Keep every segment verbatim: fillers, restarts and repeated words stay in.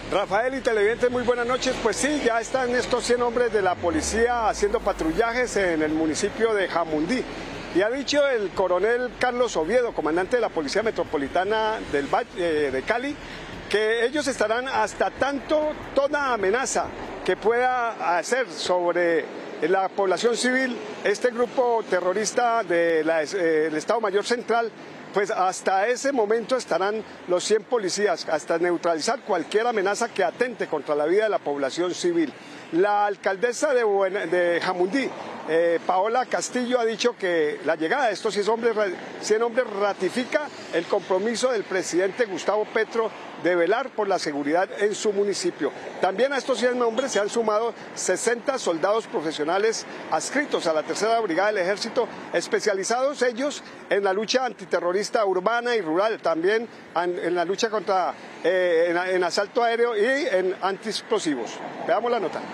Rafael y televidentes, muy buenas noches. Pues sí, ya están estos cien hombres de la policía haciendo patrullajes en el municipio de Jamundí. Y ha dicho el coronel Carlos Oviedo, comandante de la Policía Metropolitana del Valle de Cali, que ellos estarán hasta tanto toda amenaza que pueda hacer sobre la población civil este grupo terrorista del eh, Estado Mayor Central. Pues hasta ese momento estarán los cien policías, hasta neutralizar cualquier amenaza que atente contra la vida de la población civil. La alcaldesa de, Buena, de Jamundí, eh, Paola Castillo, ha dicho que la llegada de estos cien hombres, cien hombres ratifica el compromiso del presidente Gustavo Petro de velar por la seguridad en su municipio. También a estos cien hombres se han sumado sesenta soldados profesionales adscritos a la tercera brigada del ejército, especializados ellos en la lucha antiterrorista urbana y rural, también en la lucha contra eh, en, en asalto aéreo y en antiexplosivos. Veamos la nota.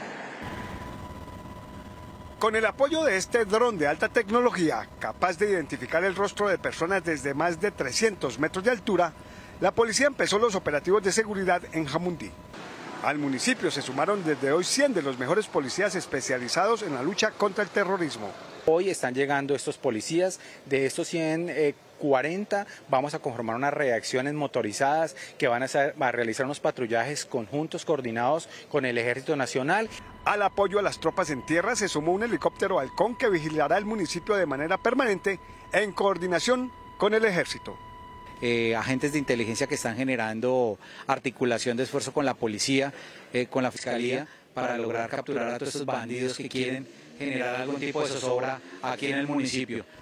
Con el apoyo de este dron de alta tecnología, capaz de identificar el rostro de personas desde más de trescientos metros de altura, la policía empezó los operativos de seguridad en Jamundí. Al municipio se sumaron desde hoy cien de los mejores policías especializados en la lucha contra el terrorismo. Hoy están llegando estos policías, de estos cien, eh, cuarenta vamos a conformar unas reacciones motorizadas que van a, hacer, a realizar unos patrullajes conjuntos coordinados con el Ejército Nacional. Al apoyo a las tropas en tierra se sumó un helicóptero Halcón que vigilará el municipio de manera permanente en coordinación con el Ejército. Eh, agentes de inteligencia que están generando articulación de esfuerzo con la policía, eh, con la fiscalía, para lograr capturar a todos estos bandidos que quieren generar algún tipo de zozobra aquí en el municipio.